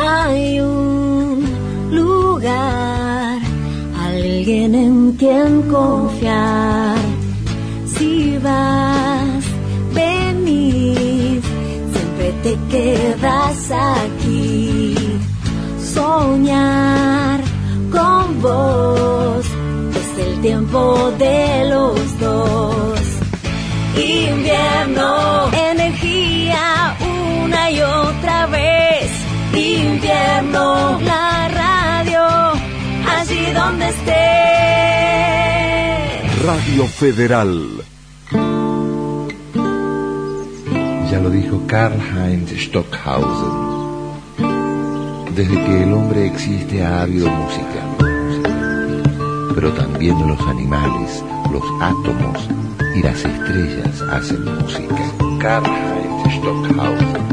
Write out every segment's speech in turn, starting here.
Hay un lugar, alguien en quien confiar. Si vas, venís, siempre te quedas aquí. Soñar con vos es el tiempo de los dos. Invierno, energía una y otra vez. Invierno, la radio, allí donde estés. Radio Federal. Ya lo dijo Karl-Heinz Stockhausen. Desde que el hombre existe ha habido música. Pero también los animales, los átomos y las estrellas hacen música. Karl-Heinz Stockhausen.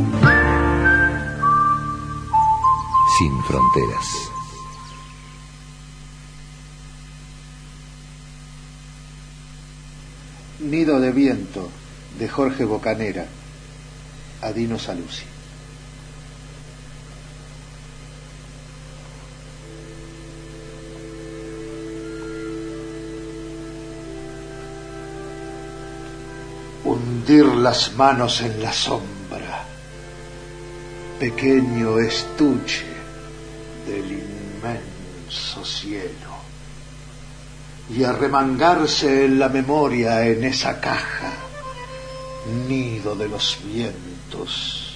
Sin fronteras. Nido de viento, de Jorge Bocanera, a Dino Saluzzi. Hundir las manos en la sombra, pequeño estuche del inmenso cielo, y arremangarse en la memoria en esa caja, nido de los vientos.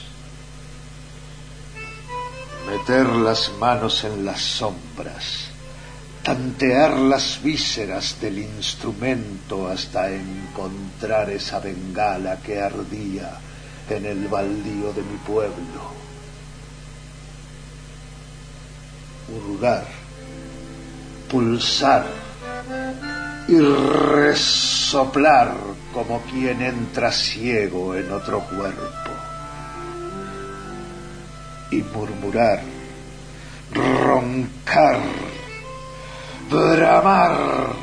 Meter las manos en las sombras, tantear las vísceras del instrumento hasta encontrar esa bengala que ardía en el baldío de mi pueblo. Hurgar, pulsar y resoplar como quien entra ciego en otro cuerpo. Y murmurar, roncar, bramar.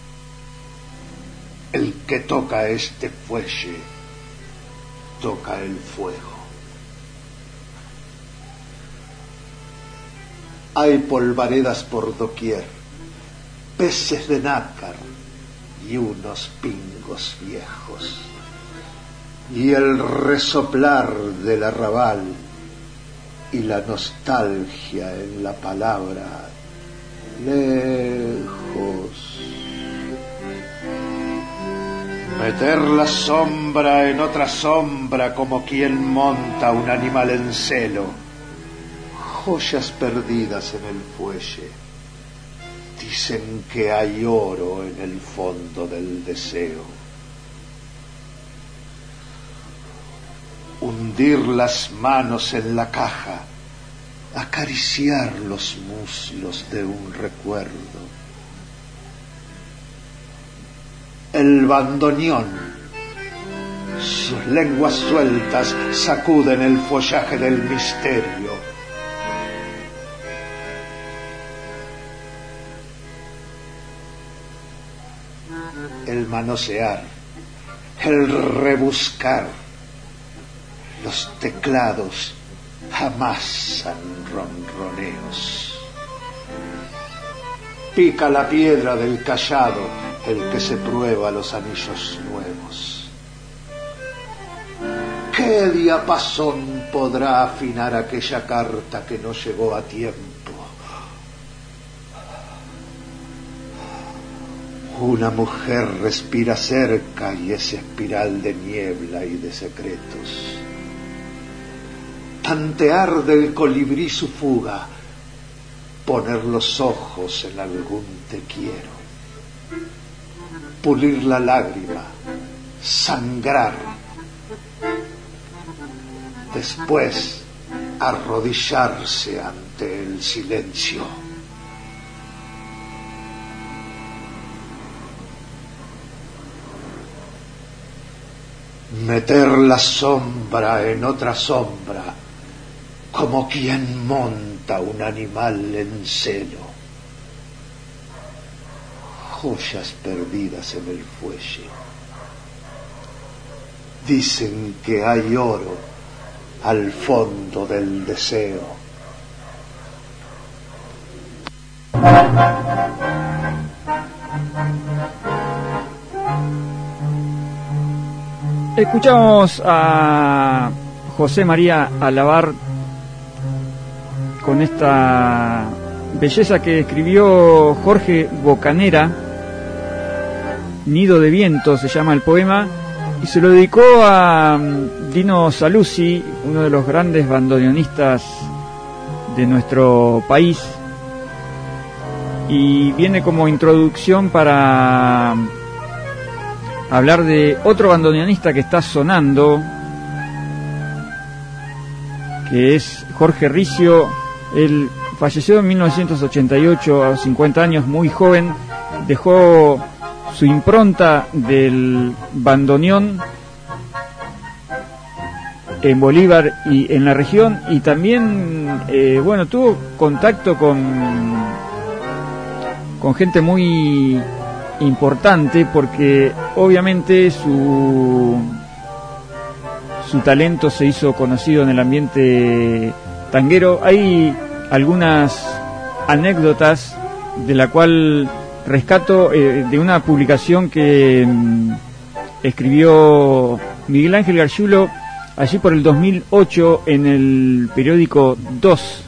El que toca este fuelle, toca el fuego. Hay polvaredas por doquier, peces de nácar y unos pingos viejos, y el resoplar del arrabal y la nostalgia en la palabra lejos. Meter la sombra en otra sombra como quien monta un animal en celo. Joyas perdidas en el fuelle. Dicen que hay oro en el fondo del deseo. Hundir las manos en la caja, acariciar los muslos de un recuerdo. El bandoneón, sus lenguas sueltas sacuden el follaje del misterio. El manosear, el rebuscar, los teclados amasan ronroneos. Pica la piedra del callado el que se prueba los anillos nuevos. ¿Qué diapasón podrá afinar aquella carta que no llegó a tiempo? Una mujer respira cerca y esa espiral de niebla y de secretos. Tantear del colibrí su fuga, poner los ojos en algún te quiero, pulir la lágrima, sangrar, después arrodillarse ante el silencio. Meter la sombra en otra sombra, como quien monta un animal en celo. Joyas perdidas en el fuelle. Dicen que hay oro al fondo del deseo. Escuchamos a José María Alabar con esta belleza que escribió Jorge Bocanera, Nido de Viento se llama el poema, y se lo dedicó a Dino Saluzzi, uno de los grandes bandoneonistas de nuestro país, y viene como introducción para hablar de otro bandoneonista que está sonando, que es Jorge Ricio. Él falleció en 1988 a los 50 años, muy joven. Dejó su impronta del bandoneón en Bolívar y en la región, y también tuvo contacto con gente muy importante, porque obviamente su talento se hizo conocido en el ambiente tanguero. Hay algunas anécdotas de la cual rescato de una publicación que escribió Miguel Ángel Gargiulo allí por el 2008 en el periódico 2,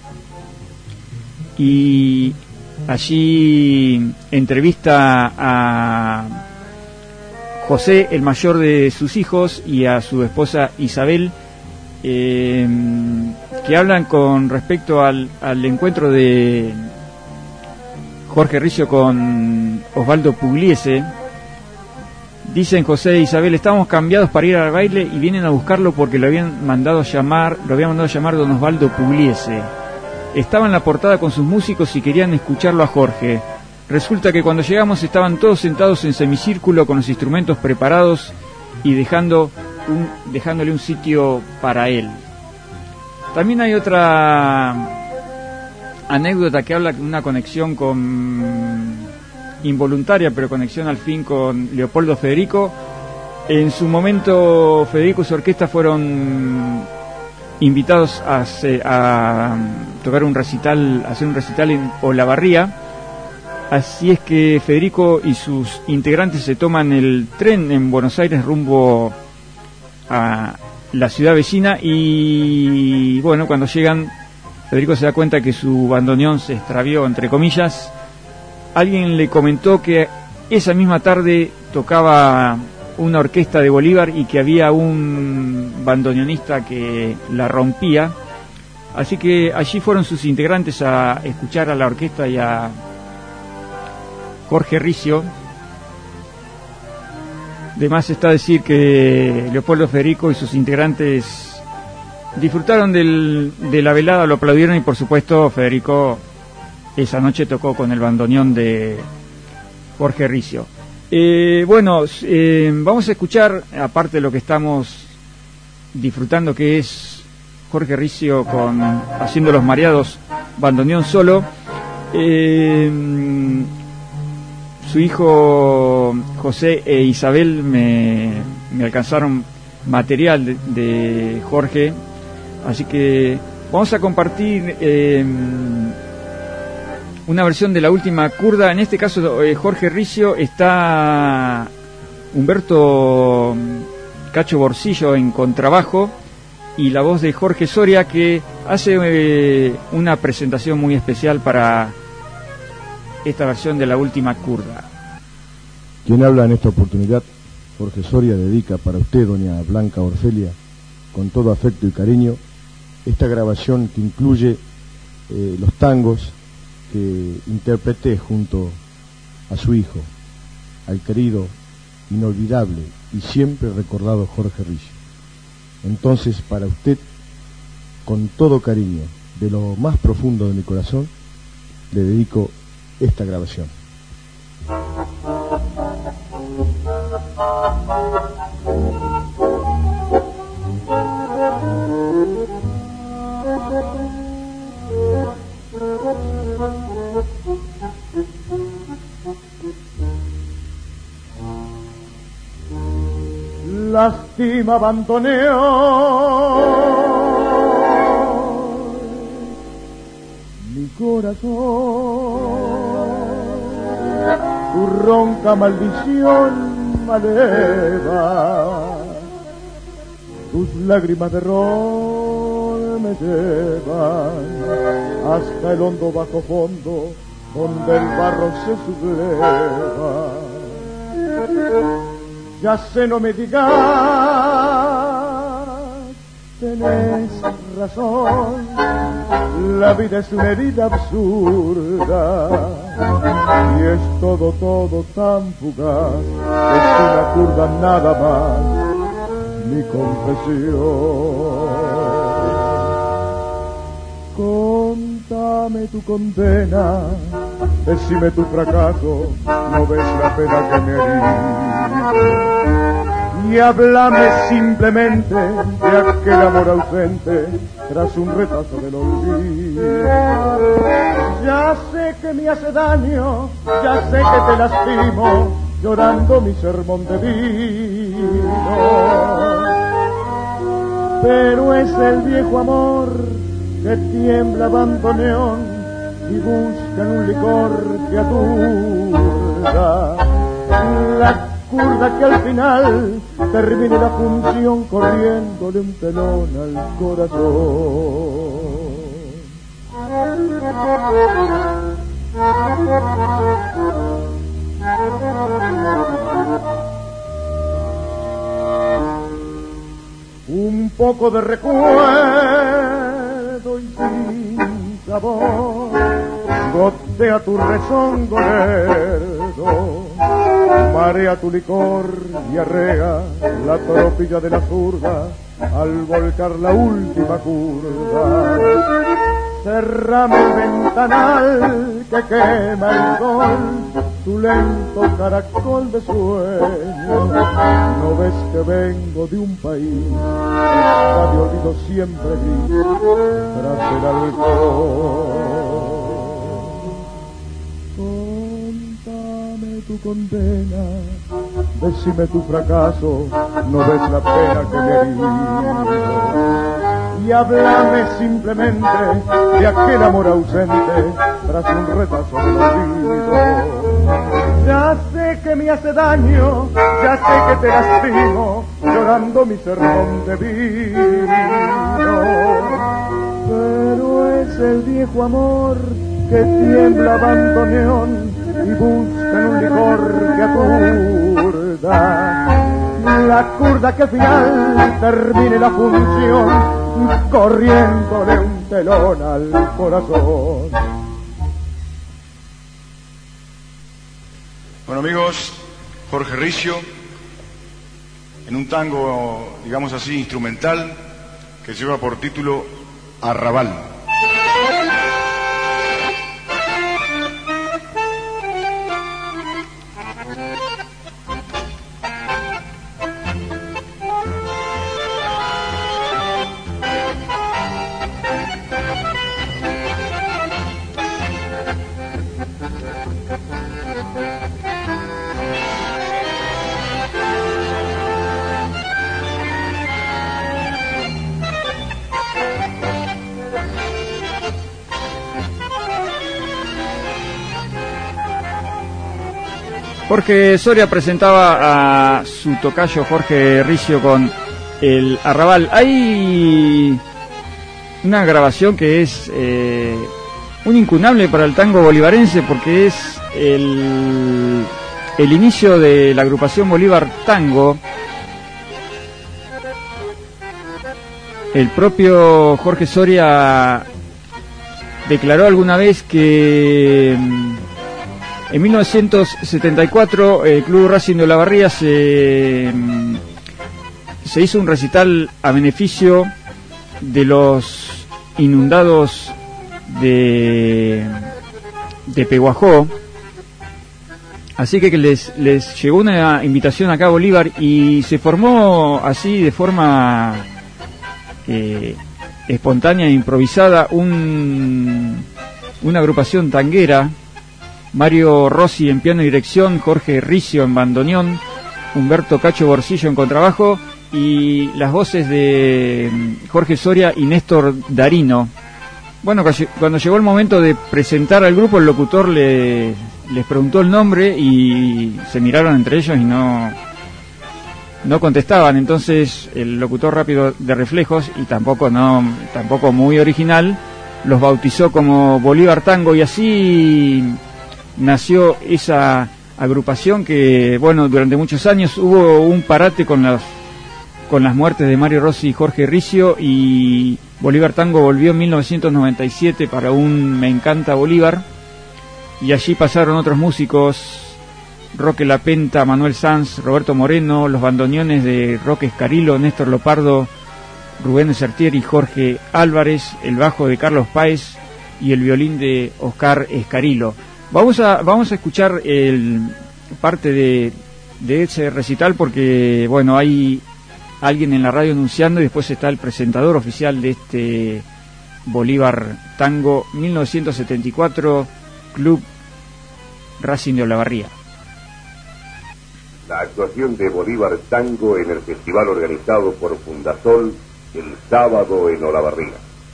y allí entrevista a José, el mayor de sus hijos, y a su esposa Isabel, que hablan con respecto al encuentro de Jorge Ricio con Osvaldo Pugliese. Dicen José e Isabel: estábamos cambiados para ir al baile y vienen a buscarlo porque lo había mandado llamar don Osvaldo Pugliese. Estaba en la portada con sus músicos y querían escucharlo a Jorge. Resulta que cuando llegamos estaban todos sentados en semicírculo con los instrumentos preparados y dejándole un sitio para él. También hay otra anécdota que habla de una conexión involuntaria, pero conexión al fin, con Leopoldo Federico. En su momento Federico y su orquesta fueron invitados a tocar un recital, a hacer un recital en Olavarría. Así es que Federico y sus integrantes se toman el tren en Buenos Aires rumbo a la ciudad vecina, y bueno, cuando llegan, Federico se da cuenta que su bandoneón se extravió, entre comillas. Alguien le comentó que esa misma tarde tocaba una orquesta de Bolívar y que había un bandoneonista que la rompía. Así que allí fueron sus integrantes a escuchar a la orquesta y a Jorge Ricio. De más está decir que Leopoldo Federico y sus integrantes disfrutaron de la velada, lo aplaudieron, y por supuesto Federico esa noche tocó con el bandoneón de Jorge Ricio. Vamos a escuchar, aparte de lo que estamos disfrutando, que es Jorge Ricio haciendo Los Mareados, bandoneón solo. Su hijo José e Isabel me alcanzaron material de Jorge, así que vamos a compartir una versión de La Última Curda. En este caso Jorge Ricio, está Humberto Cacho Borsillo en contrabajo y la voz de Jorge Soria, que hace una presentación muy especial para esta versión de La Última Curda. Quien habla en esta oportunidad, Jorge Soria, dedica para usted, doña Blanca Orfelia, con todo afecto y cariño, esta grabación que incluye los tangos que interpreté junto a su hijo, al querido, inolvidable y siempre recordado Jorge Ricio. Entonces, para usted, con todo cariño, de lo más profundo de mi corazón, le dedico esta grabación. Lástima bandoneón, mis corazón. Tu ronca maldición me eleva, tus lágrimas de ron me llevan hasta el hondo bajo fondo donde el barro se subleva. Ya sé, no me digas, tenés razón, la vida es una herida absurda y es todo tan fugaz, es una curda nada más, mi confesión. Contame tu condena, decime tu fracaso, no ves la pena que me herí. Y háblame simplemente de aquel amor ausente tras un retazo del olvido. Ya sé que me hace daño, ya sé que te lastimo, llorando mi sermón de vino. Pero es el viejo amor que tiembla bandoneón y busca en un licor que aturda. La curda que al final termine la función corriéndole un telón al corazón. Un poco de recuerdo y sin sabor gotea tu rezongo lerdo, marea tu licor y arrea la tropilla de la zurda al volcar la última curva. Cerrame el ventanal que quema el sol, tu lento caracol de sueño. No ves que vengo de un país está de olvido siempre gris tras el alcohol. Contame tu condena, decime tu fracaso, no ves la pena que me herí. Y háblame simplemente de aquel amor ausente tras un retazo del olvido. Ya sé que me hace daño, ya sé que te lastimo, llorando mi sermón de vino. Pero es el viejo amor que tiembla bandoneón y busca en un licor que aturda. La curda que al final termine la función corriendo de un telón al corazón. Bueno, amigos, Jorge Ricio, en un tango, digamos así, instrumental, que lleva por título Arrabal. Jorge Soria presentaba a su tocayo Jorge Ricio con el Arrabal. Hay una grabación que es un incunable para el tango bolivarense, porque es el inicio de la agrupación Bolívar Tango. El propio Jorge Soria declaró alguna vez que en 1974 el Club Racing de Olavarría se hizo un recital a beneficio de los inundados de Peguajó. Así que les llegó una invitación acá a Bolívar y se formó así de forma espontánea e improvisada una agrupación tanguera. Mario Rossi en piano y dirección, Jorge Ricio en bandoneón, Humberto Cacho Borsillo en contrabajo y las voces de Jorge Soria y Néstor Darino. Bueno, cuando llegó el momento de presentar al grupo, el locutor les preguntó el nombre y se miraron entre ellos y no contestaban. Entonces el locutor, rápido de reflejos y tampoco muy original, los bautizó como Bolívar Tango, y así nació esa agrupación que, bueno, durante muchos años hubo un parate con las muertes de Mario Rossi y Jorge Ricio, y Bolívar Tango volvió en 1997 para un Me Encanta Bolívar, y allí pasaron otros músicos: Roque Lapenta, Manuel Sanz, Roberto Moreno, los bandoneones de Roque Escarilo, Néstor Lopardo, Rubén de Sertier y Jorge Álvarez, el bajo de Carlos Páez y el violín de Oscar Escarilo. Vamos a escuchar parte de ese recital porque, bueno, hay alguien en la radio anunciando y después está el presentador oficial de este Bolívar Tango 1974, Club Racing de Olavarría. La actuación de Bolívar Tango en el festival organizado por Fundasol el sábado en Olavarría.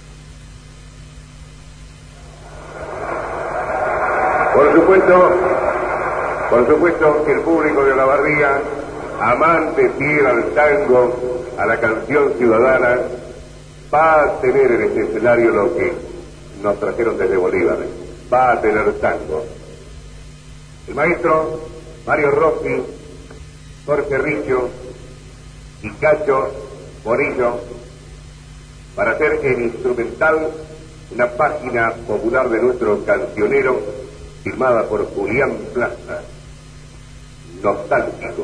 Por supuesto que el público de Olavarría, amante fiel al tango, a la canción ciudadana, va a tener en este escenario lo que nos trajeron desde Bolívar. Va a tener tango. El maestro Mario Rossi, Jorge Ricio y Cacho Morillo, para hacer en instrumental una página popular de nuestro cancionero firmada por Julián Plaza, Nostálgicos.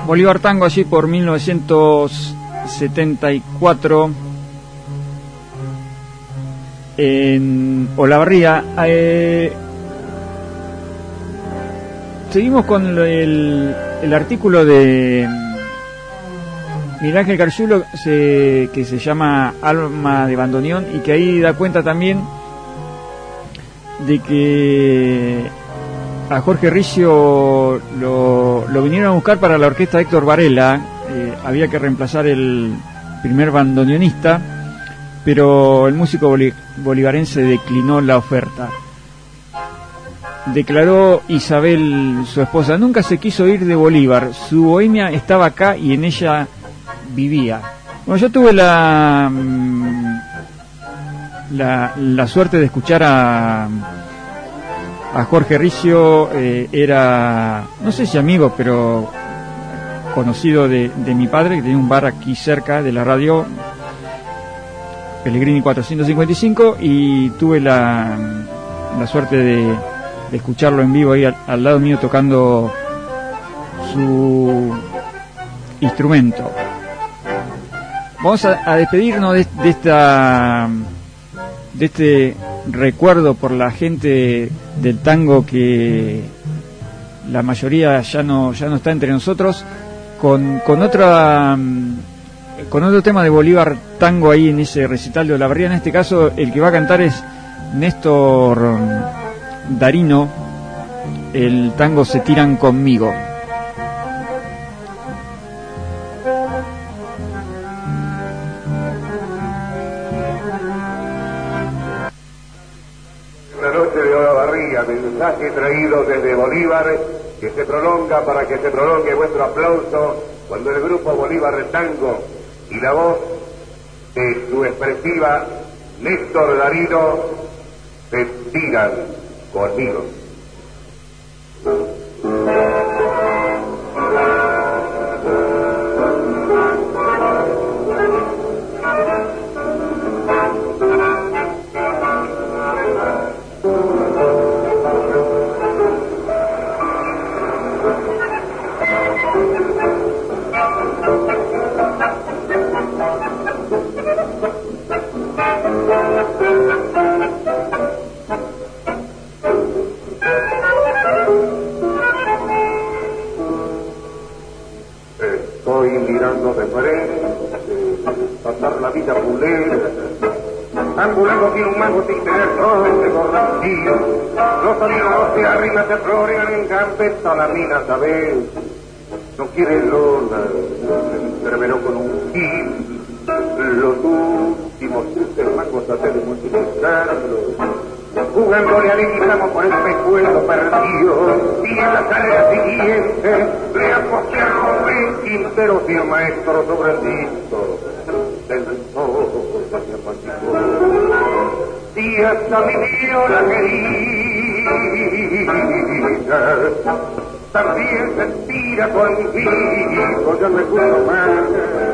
Bolívar Tango allí por 1974 en Olavarría. Seguimos con el artículo de Miguel Ángel Gargiulo que se llama Alma de Bandoneón, y que ahí da cuenta también de que a Jorge Ricio lo vinieron a buscar para la orquesta Héctor Varela. Había que reemplazar el primer bandoneonista, pero el músico bolivarense declinó la oferta. Declaró Isabel, su esposa: nunca se quiso ir de Bolívar, su bohemia estaba acá y en ella vivía. Bueno, yo tuve la suerte de escuchar a Jorge Ricio. Era, no sé si amigo, pero conocido de mi padre, que tenía un bar aquí cerca de la radio, Pellegrini 455, y tuve la suerte de escucharlo en vivo ahí al lado mío tocando su instrumento. Vamos a despedirnos de este recuerdo por la gente del tango, que la mayoría ya no está entre nosotros, con otro tema de Bolívar Tango ahí en ese recital de Olavarría. En este caso el que va a cantar es Néstor Darino, el tango Se tiran conmigo. La noche de Olavarría, mensaje traído desde Bolívar, que se prolonga para que se prolongue vuestro aplauso cuando el grupo Bolívar Tango y la voz de su expresiva Néstor Darino se tiran conmigo. De frente, pasar la vida pulera, ambulando sin un mango sin tener dónde corregir. Los sonidos de arriba se florean en gambeta la mina, ¿sabes? No quiere Lola, se entreveró con un gil. Los últimos 13 mangos a de multiplicarlos. Jugándole al estamos con el pecuelo perdido, y en la carrera siguiente le aposté a Rubén Quintero y el maestro sobre el disco del sol se apaciguó. Y hasta mi viola querida también se tira conmigo, ya me puedo más.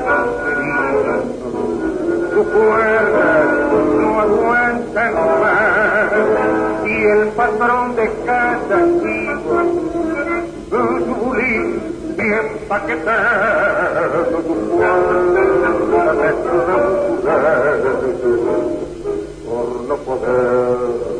Sus cuerdas no aguantan más, y el patrón de casa antiguo, su bulín bien paquetado, su cuerda de por no poder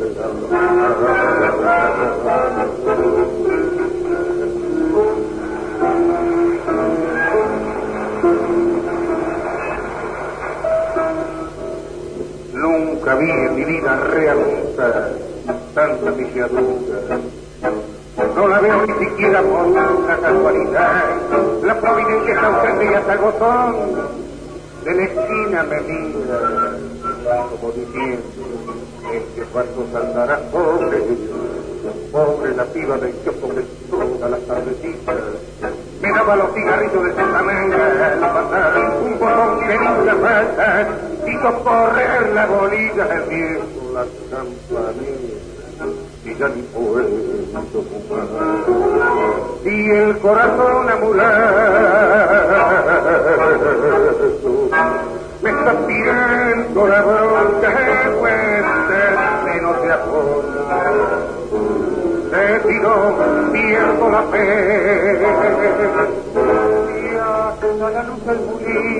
Nunca vi en mi vida realista tanta picadura. No la veo ni siquiera por una casualidad. La providencia está ausente y hasta el botón de la esquina me mira, como diciendo: ¿en qué pasos andará pobre la piba del kiosco que toda la tardecita me daba los cigarrillos de Santa Manga al pasar un botón de linda falta, hizo correr la bolilla del viejo, las campanillas, y ya ni puedo fumar, y el corazón amulato me está pidiendo la bronca de fuerte, menos de apoyo. Se tiró, pierdo la fe, a la luz del bulín,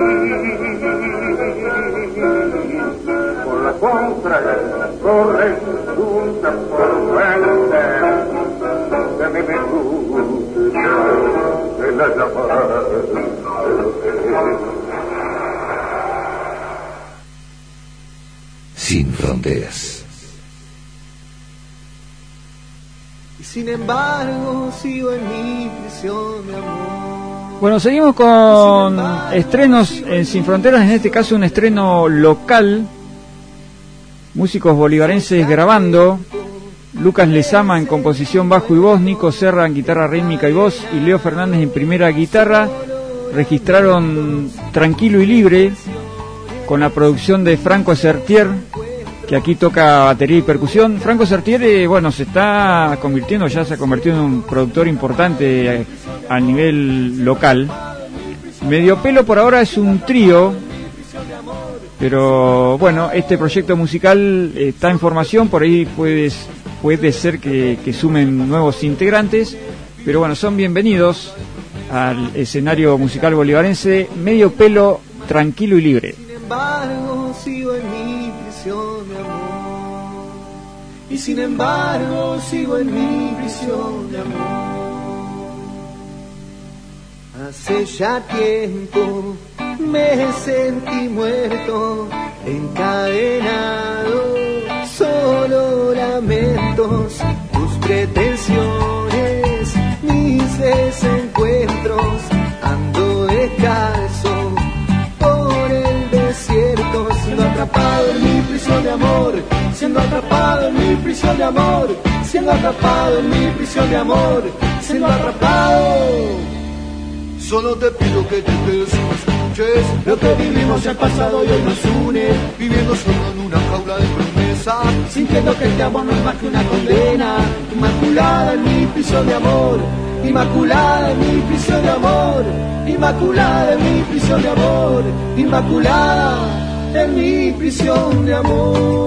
por la contra corren juntas por fuente de mi virtud, de la llamada. Sin fronteras. Y sin embargo sigo en mi prisión de amor. Bueno, seguimos con estrenos en Sin Fronteras, en este caso un estreno local. Músicos bolivarenses grabando. Lucas Lezama en composición, bajo y voz, Nico Serra en guitarra rítmica y voz y Leo Fernández en primera guitarra. Registraron Tranquilo y Libre con la producción de Franco Sertier, que aquí toca batería y percusión. Franco Sertier, bueno, se ha convertido en un productor importante a nivel local. Medio Pelo por ahora es un trío, pero bueno, este proyecto musical está en formación, por ahí puede ser que sumen nuevos integrantes, pero bueno, son bienvenidos al escenario musical bolivarense. Medio Pelo, Tranquilo y Libre. Sin embargo sigo en mi prisión de amor, y sin embargo sigo en mi prisión de amor. Hace ya tiempo me sentí muerto, encadenado, solo lamentos, tus pretensiones, mis desencuentros, ando descalzo por el desierto, siendo atrapado en mi prisión de amor, siendo atrapado en mi prisión de amor, siendo atrapado en mi prisión de amor, siendo atrapado. Solo te pido que te quedes y me escuches. Lo que vivimos ya pasado y hoy nos une, viviendo solo en una jaula de promesas, sintiendo que este amor no es más que una condena. Inmaculada en mi prisión de amor, inmaculada en mi prisión de amor, inmaculada en mi prisión de amor, inmaculada en mi prisión de amor,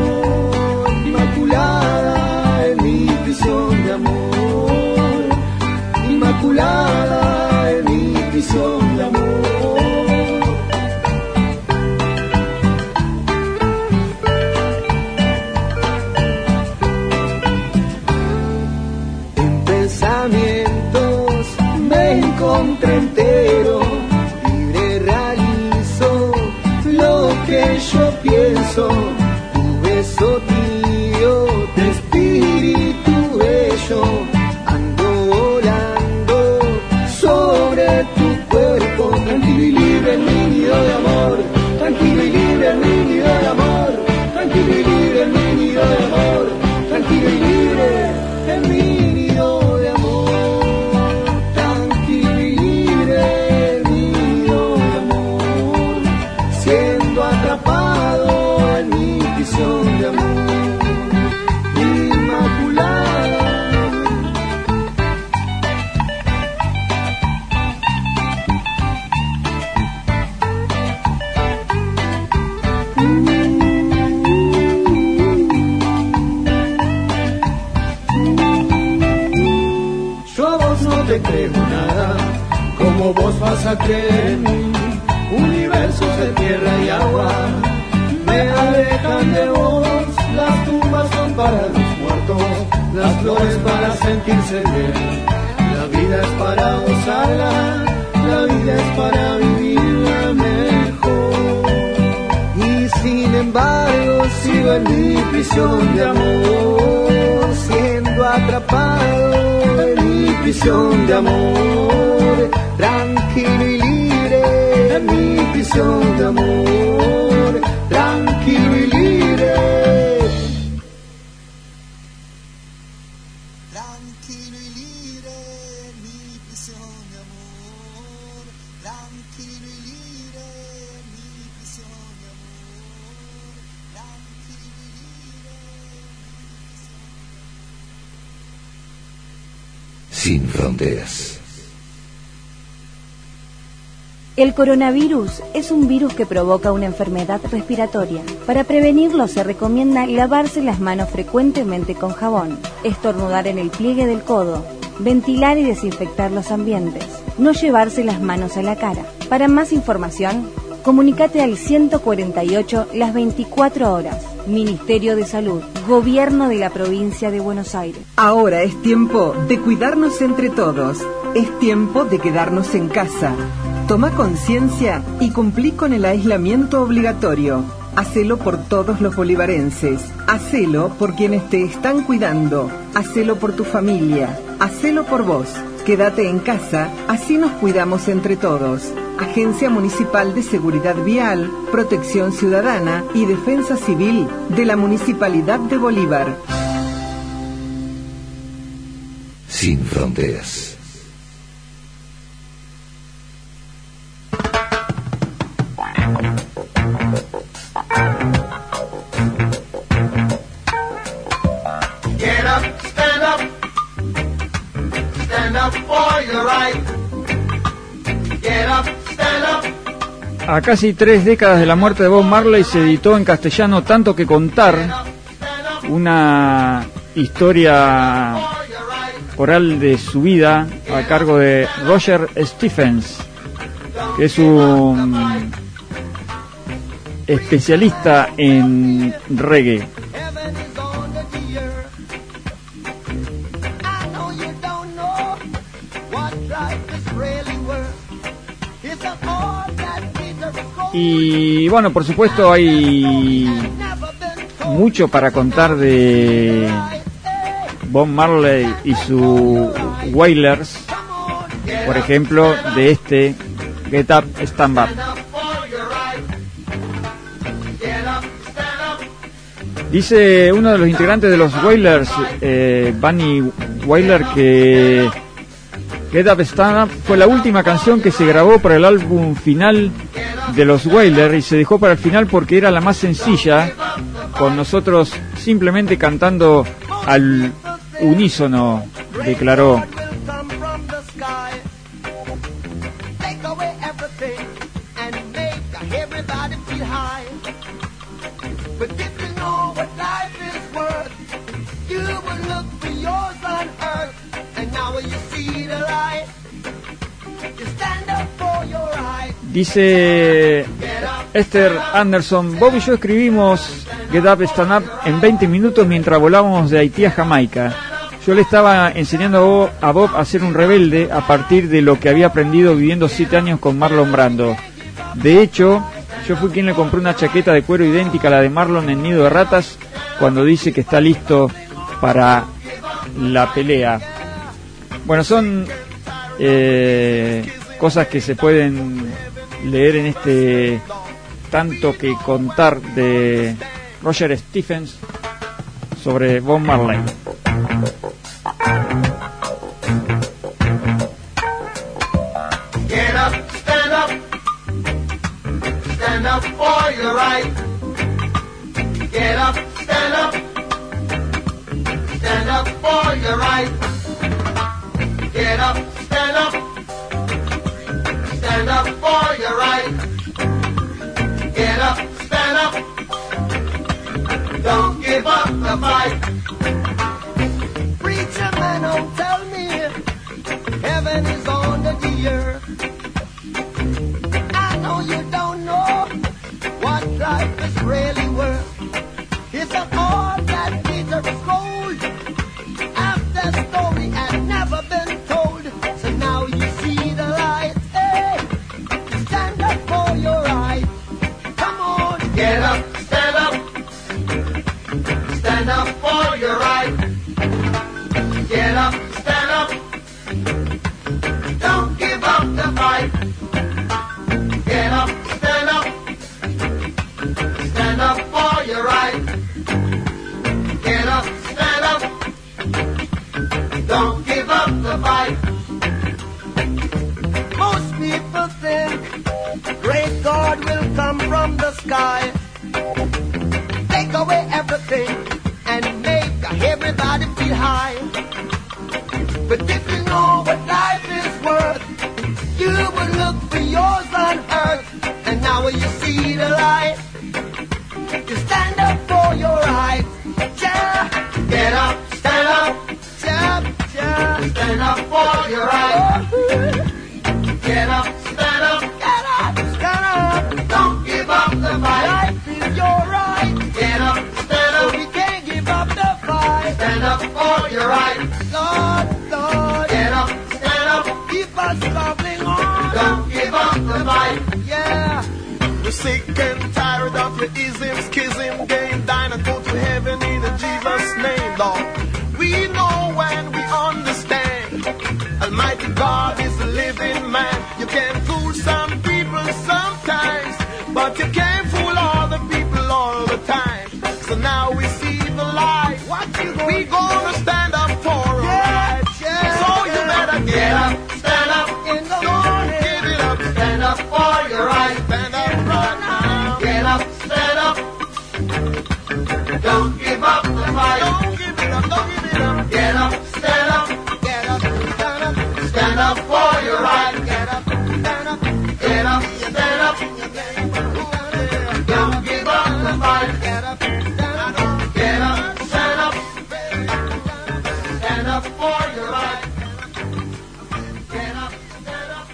inmaculada en mi prisión de amor, inmaculada en mi prisión de amor. En pensamientos me encontré entero, libre realizo lo que yo pienso. Tu beso tibio, tu espíritu bello, ando volando sobre tu cuerpo, tranquilo y libre en mi nido de amor, tranquilo y libre en mi nido de amor, tranquilo y libre en mi nido de amor, tranquilo y libre en mi nido de amor, tranquilo y libre en mi nido de amor, siendo atrapado en mi prisión de amor, inmaculada. Yo a vos no te creo nada, como vos vas a creer en mí. Universos de tierra y agua me alejan de vos. Las tumbas son para los muertos, las flores para sentirse bien. La vida es para gozarla, la vida es para vivirla mejor. Y sin embargo sigo en mi prisión de amor, siendo atrapado en mi prisión de amor, tranquilo y libre en mi prisión de amor, tranquilo y libre. Tranquilo y libre en mi prisión de amor, tranquilo y libre en mi prisión de amor, tranquilo y libre en mi prisión. Sin fronteras. El coronavirus es un virus que provoca una enfermedad respiratoria. Para prevenirlo se recomienda lavarse las manos frecuentemente con jabón, estornudar en el pliegue del codo, ventilar y desinfectar los ambientes, no llevarse las manos a la cara. Para más información, comunícate al 148 las 24 horas. Ministerio de Salud, Gobierno de la Provincia de Buenos Aires. Ahora es tiempo de cuidarnos entre todos. Es tiempo de quedarnos en casa. Toma conciencia y cumplí con el aislamiento obligatorio. Hacelo por todos los bolivarenses. Hacelo por quienes te están cuidando. Hacelo por tu familia. Hacelo por vos. Quédate en casa, así nos cuidamos entre todos. Agencia Municipal de Seguridad Vial, Protección Ciudadana y Defensa Civil de la Municipalidad de Bolívar. Sin fronteras. Get up, stand up. Stand up for your right. Get up, stand up. A casi 3 décadas de la muerte de Bob Marley se editó en castellano Tanto que contar, una historia oral de su vida a cargo de Roger Stephens, que es un especialista en reggae. Y bueno, por supuesto hay mucho para contar de Bob Marley y sus Wailers, por ejemplo, de este Get Up, Stand Up. Dice uno de los integrantes de los Wailers, Bunny Wailer, que Get Up, Stand Up fue la última canción que se grabó para el álbum final de los Wailers y se dejó para el final porque era la más sencilla, con nosotros simplemente cantando al unísono, declaró. Dice Esther Anderson, Bob y yo escribimos Get Up, Stand Up en 20 minutos mientras volábamos de Haití a Jamaica. Yo le estaba enseñando a Bob a ser un rebelde a partir de lo que había aprendido viviendo 7 años con Marlon Brando. De hecho, yo fui quien le compré una chaqueta de cuero idéntica a la de Marlon en Nido de Ratas cuando dice que está listo para la pelea. Bueno, son cosas que se pueden leer en este Tanto que contar de Roger Stephens sobre Bob Marley. Get up, stand up. Stand up for your right. Get up, stand up. Stand up for your right. Get up, stand up. Stand up for your right. Get up, stand up. Don't give up the fight. Preacher man, don't tell me heaven is under the earth. I know you don't know what life is really worth. It's an all that Peter is gold. After story had never been told. So now you see the light. Hey, stand up for your right. Come on, get up, stand up. Stand up for your right. Get up, stand up. Don't give up the fight. Get up, stand up. Stand up for your right. Get up, stand up. Don't give up the fight. Most people think great God will come from the sky, take away everything and make everybody feel high. But if you know what life is worth, you will look for yours on earth. And now you see the light, you stand up for your right. Yeah. Get up, stand up. Yeah, yeah. Stand stand up for your right. Get up, stand up, get up, stand up. Don't give up the fight. Life is your right. Get up, stand up. We can't give up the fight. Stand up for your right. Lord, Lord. Get up, stand up. Keep us traveling on. Don't give up the fight. Yeah. We're sick and tired of your ism, schism, game, dine and go to heaven in Jesus' name, Lord. We know and we understand. Almighty God is a living man. You can fool some people sometimes, but you can't fool all the people all the time. So now we see the light. We gonna stand up for a right. So you better get up, stand up. Don't give it up. Stand up for your right. Stand up right now. Get up, stand up. Don't give up the fight. Don't give it up. Don't give it up. Get up, stand up. Get up, stand up. Stand up for your right. Get up, stand up. Get up, stand up. Don't give up the fight. Get up, stand up. Get up, stand up. Stand up for your right. Get up, stand up.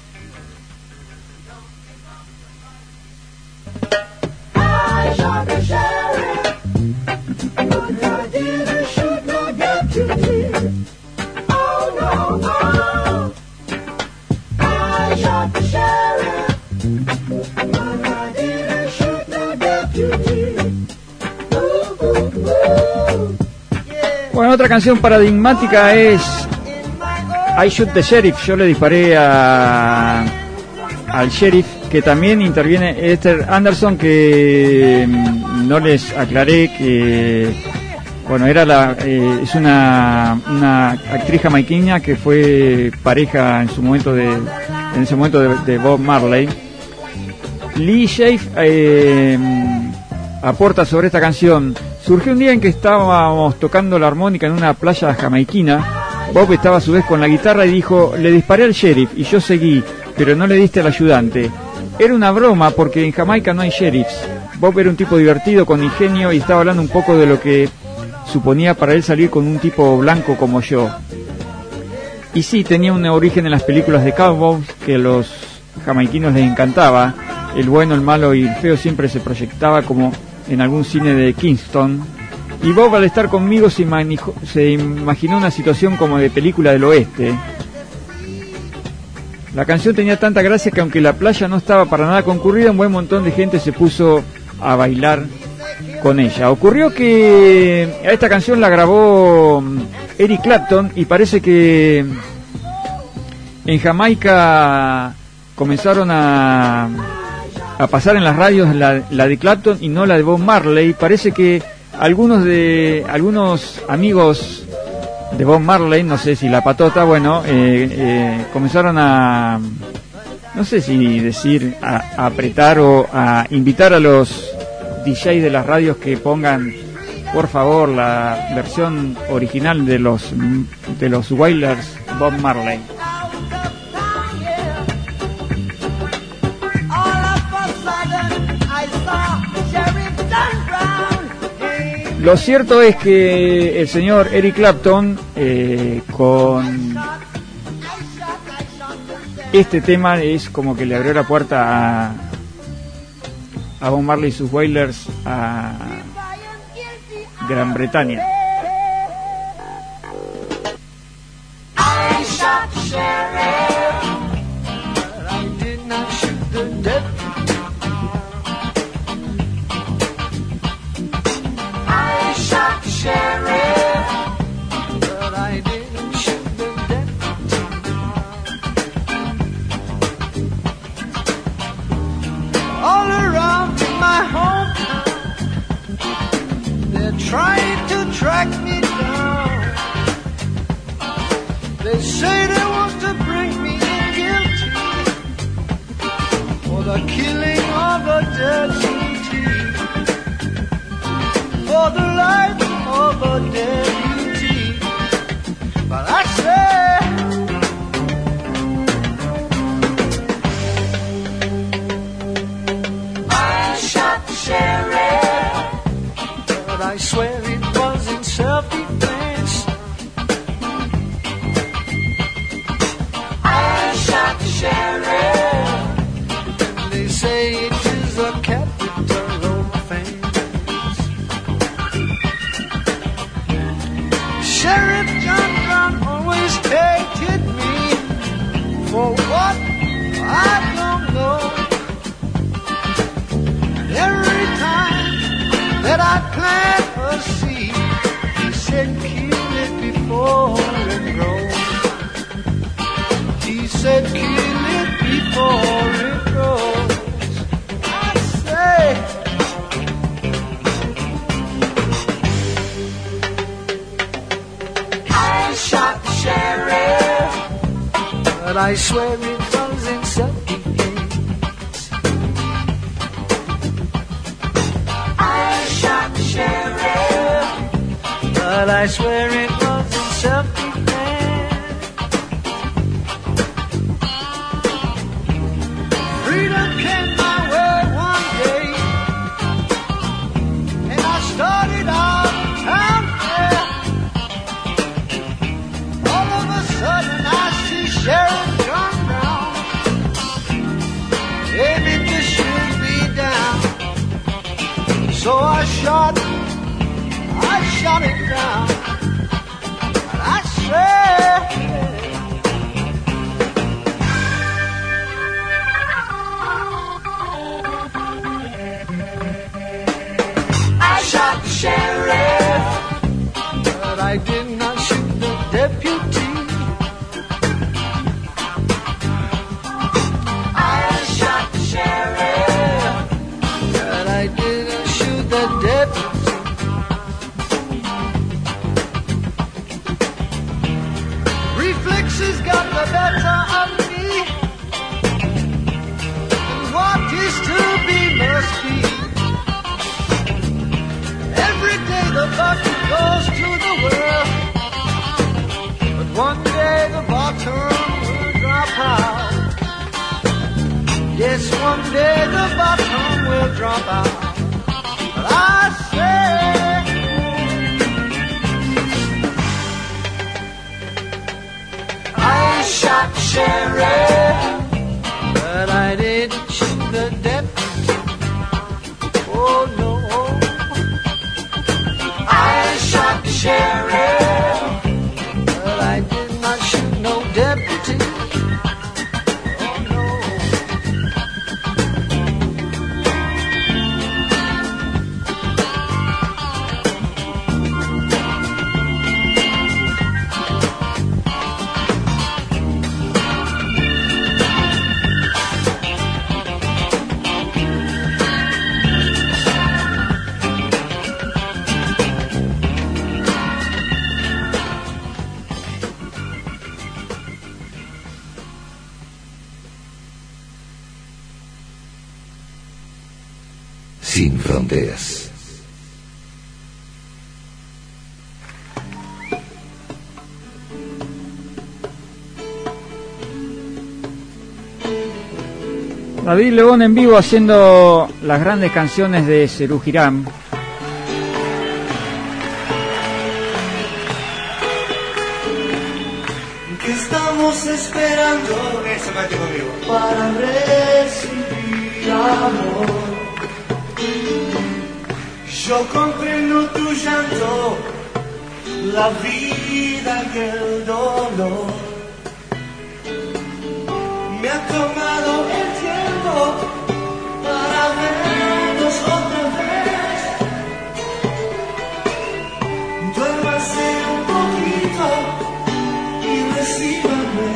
I shot the sheriff. Good idea should not get too near. Oh no, oh. I shot the sheriff. Good idea should not get too near. Ooh, ooh, ooh. Bueno, otra canción paradigmática es I Shoot the Sheriff. Yo le disparé al sheriff, que también interviene Esther Anderson, que no les aclaré que bueno, era es una actriz jamaiquina que fue pareja en ese momento de Bob Marley. Lee Shave aporta sobre esta canción. Surgió un día en que estábamos tocando la armónica en una playa jamaiquina. Bob estaba a su vez con la guitarra y dijo: le disparé al sheriff y yo seguí, pero no le diste al ayudante. Era una broma porque en Jamaica no hay sheriffs. Bob era un tipo divertido, con ingenio, y estaba hablando un poco de lo que suponía para él salir con un tipo blanco como yo. Y sí, tenía un origen en las películas de cowboys que a los jamaiquinos les encantaba. El bueno, el malo y el feo siempre se proyectaba como en algún cine de Kingston. Y Bob, al estar conmigo, se imaginó una situación como de película del oeste. La canción tenía tanta gracia que aunque la playa no estaba para nada concurrida, un buen montón de gente se puso a bailar con ella. Ocurrió que a esta canción la grabó Eric Clapton, y parece que en Jamaica comenzaron a pasar en las radios la de Clapton y no la de Bob Marley. Parece que algunos amigos de Bob Marley, no sé si la patota, bueno, comenzaron a, no sé si decir, a apretar o a invitar a los DJs de las radios que pongan, por favor, la versión original de los Wailers Bob Marley. Lo cierto es que el señor Eric Clapton, con este tema, es como que le abrió la puerta a Bob Marley y sus Wailers a Gran Bretaña. Trying to track me down. They say they want to bring Sheriff John Brown always hated me for what I don't know. And every time that I plant a seed, he said kill it before it grows. He said kill it before it grows. I say I shot the sheriff, but I swear it was in self-defense. I shot the sheriff, but I swear it was in self-defense. Freedom came my way one day, and I started out town fair. All of a sudden I see Sheriff John Brown aiming to shoot me down. So I shot it down. And I said I shot the sheriff, but I did not shoot the deputy. I shot the sheriff, but I didn't shoot the deputy. Reflexes got the better of me, and what is to be must be. Every day the bucket goes to the well, but one day the bottom will drop out. Yes, one day the bottom will drop out. But I say I shot the sheriff, but I didn't shoot the deputy. Oh no, I shot the sheriff, but I did not shoot no deputy. Oh no. Sin fronteras. David Lebón en vivo haciendo las grandes canciones de Serú Girán. ¿Qué estamos esperando? Eso mate conmigo. Para recibir amor. Yo comprendo tu llanto, la vida y el dolor. Me ha tomado el tiempo para vernos otra vez. Duérmase un poquito y recíbame.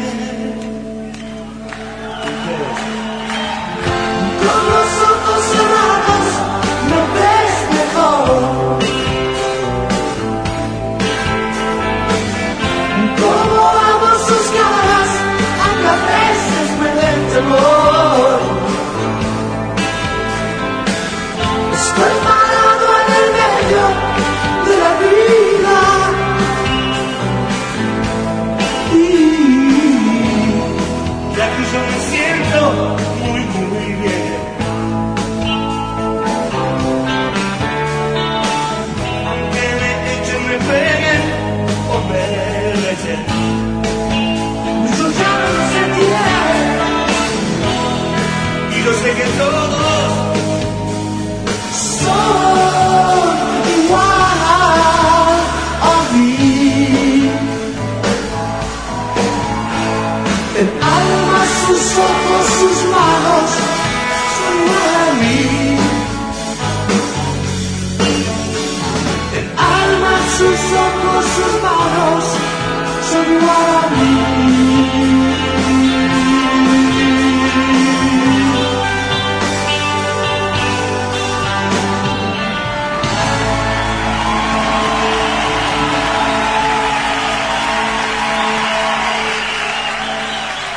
Con los ojos cerrados no ves mejor. Como vamos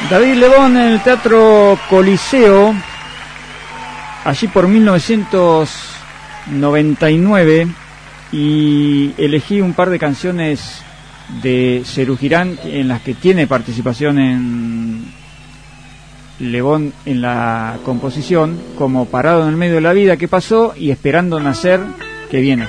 David Lebón en el Teatro Coliseo, allí por 1999, y elegí un par de canciones de Serú Girán en las que tiene participación en Lebón en la composición, como Parado en el medio de la vida, que pasó, y Esperando nacer, que viene.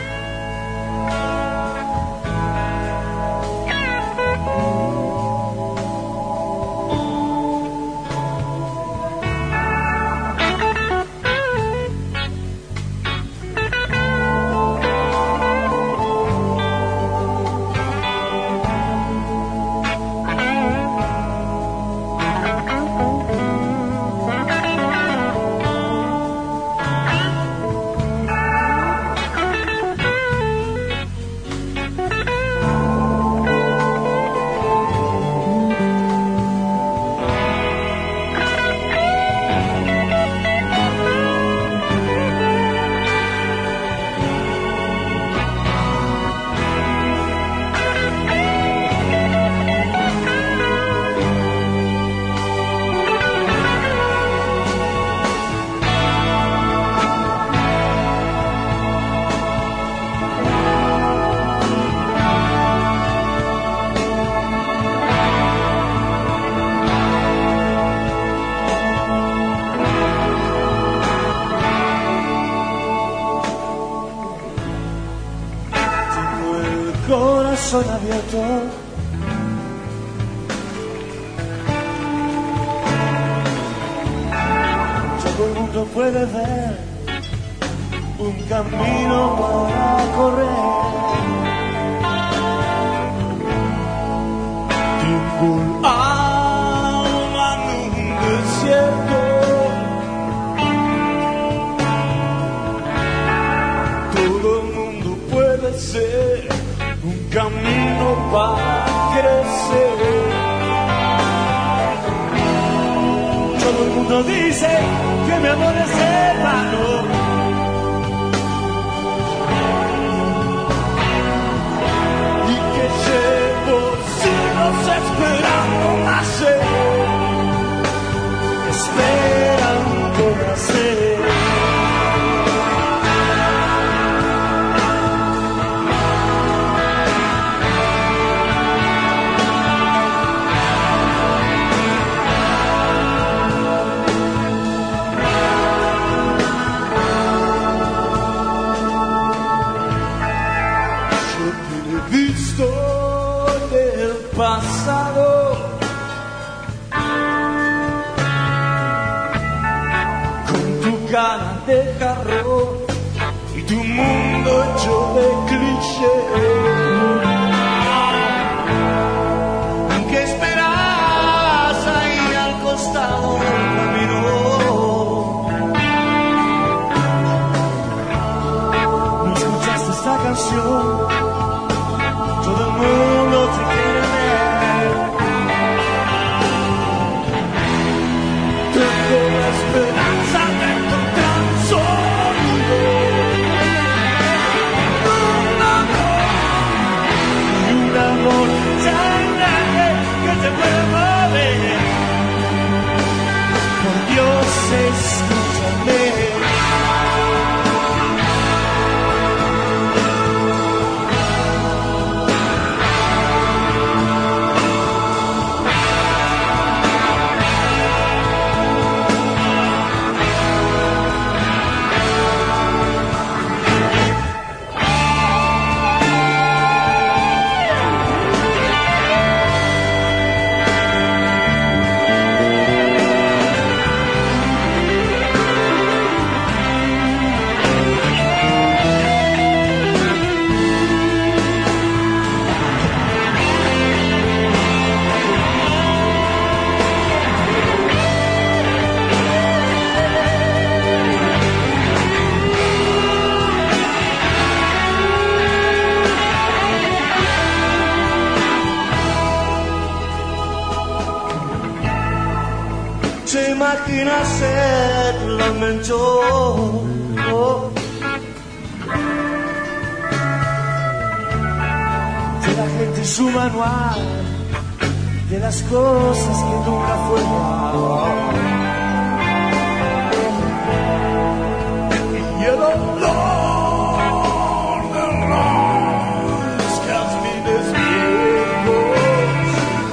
Corazón abierto, todo el mundo puede ver un camino para correr. Tengo el alma en un desierto, todo el mundo puede ser un camino para crecer. Todo el mundo dice que mi amor es hermano, y que llevo siglos esperando nacer, esperando nacer. Pasado, con tu cara de jarro y tu mundo hecho de cliché, que esperas ahí al costado del camino. No escuchaste esta canción, todo el mundo te quiere ver. Esperanza de encontrar un sonido, un amor tan grande que te puede mover. Por Dios, escúchame. Se imagina ser lamento, de la gente su manual de las cosas que nunca fueron. Y el olor de los jazmines viejos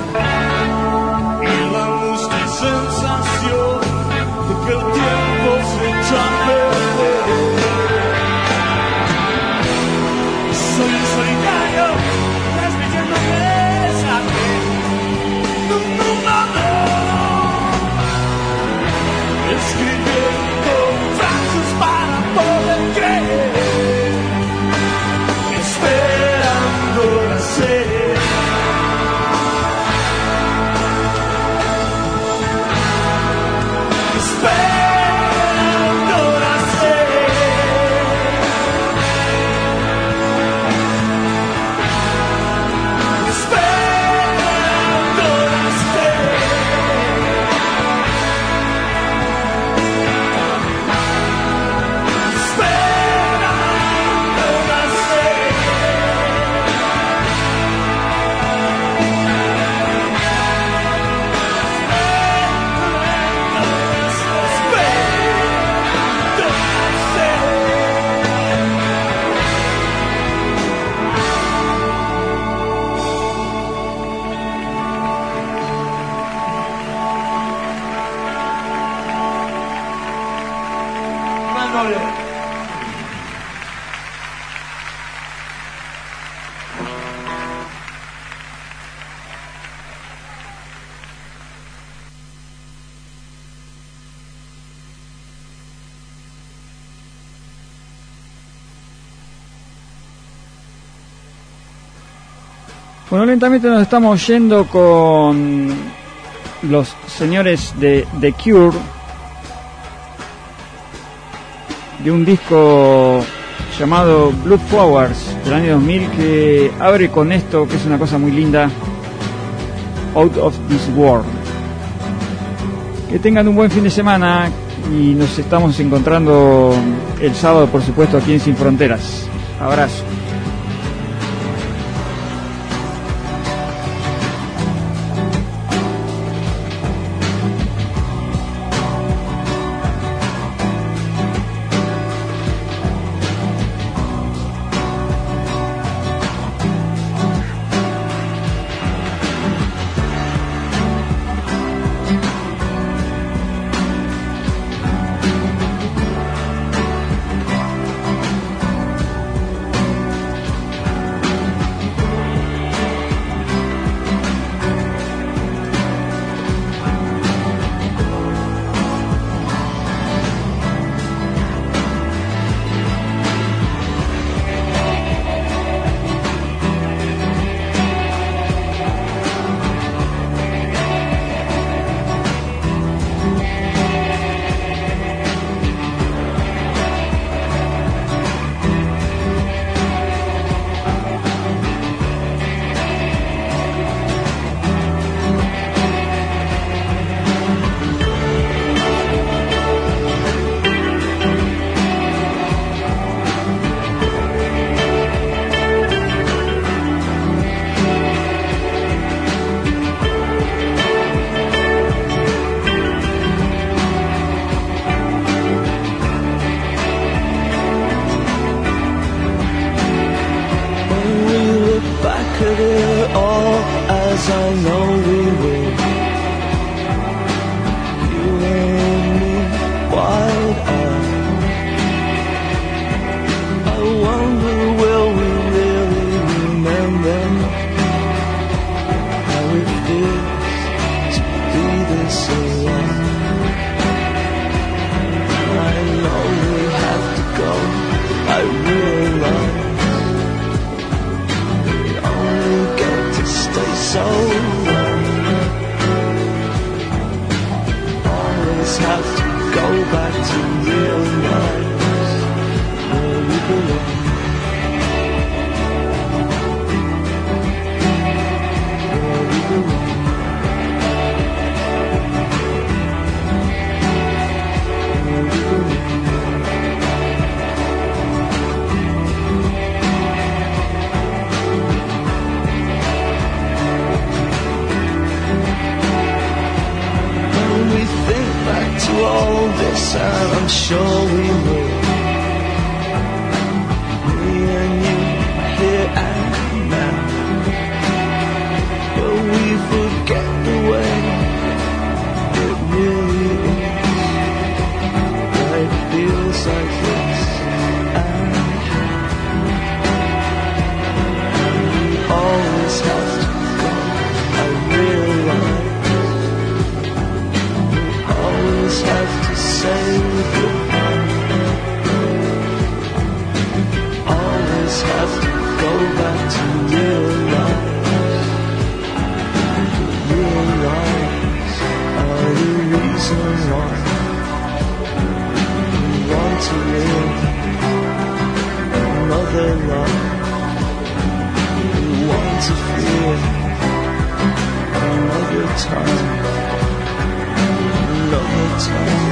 y la mustia sensación de que el tiempo se echó a perder. Soy un solitario transmitiendo mensajes de un mundo, escribiendo frases para poder creer, esperando nacer. Esperando nacer. Esperando nacer. Bueno, lentamente nos estamos yendo con los señores de The Cure, de un disco llamado Blood Flowers del año 2000, que abre con esto, que es una cosa muy linda, Out of This World. Que tengan un buen fin de semana y nos estamos encontrando el sábado, por supuesto, aquí en Sin Fronteras. Abrazo. and I'm sure we will. Me and you, here and now. But we forget the way it really is. But it feels like this, and we always have to go. I realize always have to say goodbye. Always have to go back to realize. Realize are the reason why we want to live another life. We want to feel another time. Another time.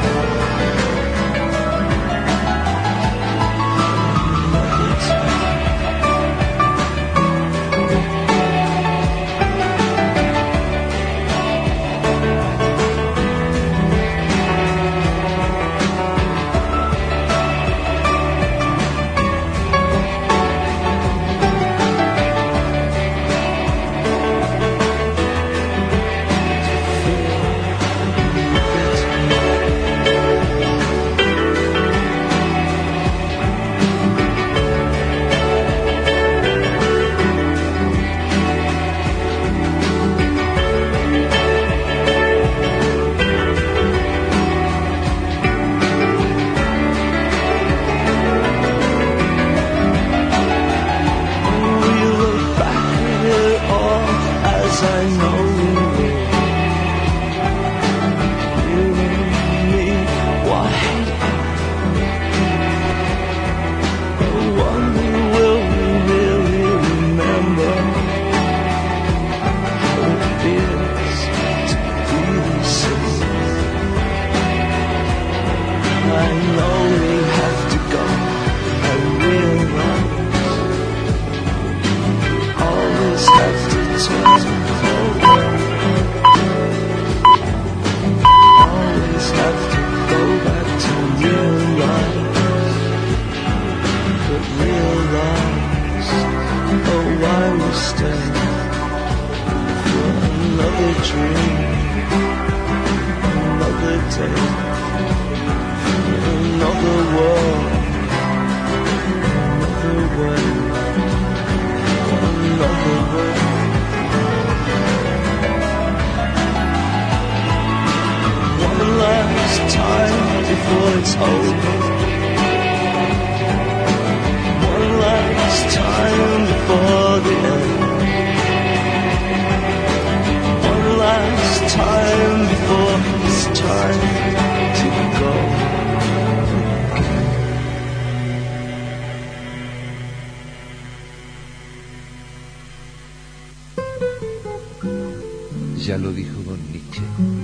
Ya lo dijo don Nietzsche.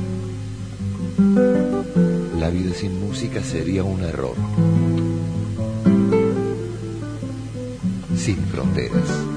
La vida sin música sería un error. Sin fronteras.